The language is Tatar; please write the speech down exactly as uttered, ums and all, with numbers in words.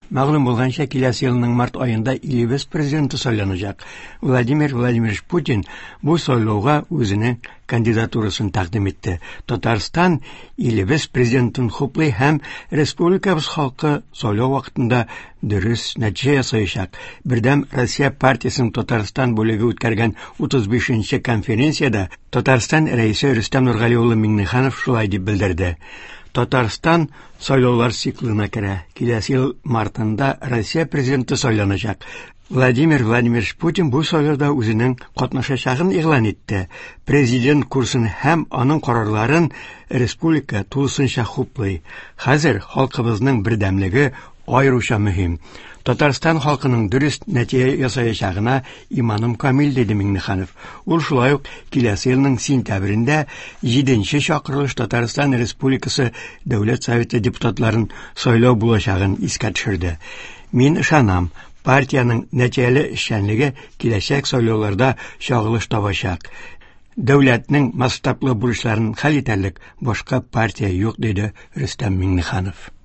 Мәгълүм булганча, киләсе елның март аенда илле биш президенты сайланacak. Владимир Владимирович Путин бу сайлауга үзенең кандидатурасын тәкъдим итте. Татарстан илле биш президентын хуплый һәм республикабыз халкы сайлау вакытында дөрес нәтиҗә ясаячак. Бердәм Россия партиясының Татарстан бүлеге үткәргән утыз бишенче конференцияда Татарстан рәисе Рөстәм Нургали улы Миңнеханов шулай дип белдерде. Татарстан сайлаулар циклына керә. Киләсе ел мартында Россия президенты сайланacak. Владимир Владимирович Путин бу сайлауда үзенең катнашачагын игълан итте. Президент курсын һәм аның карарларын республика тулысынча хуплый. Хәзер халкыбызның бердәмлеге аеруча мөһим. Татарстан халкының дөрес нәтиҗә ясаячагына иманым камил, диде Миңнеханов. Ул шулай ук киләсе елның сентябрендә җиденче чакырылыш Татарстан Республикасы Дәүләт Советы депутатларын сайлау булачагын искә төшерде. Мин ышанам, партияның нәтиҗәле эшчәнлеге киләчәк сайлауларда чагылыш табачак. Дәүләтнең масштаблы бурычларын хәл итәрлек башка партия юк, диде Рөстәм Миңнеханов.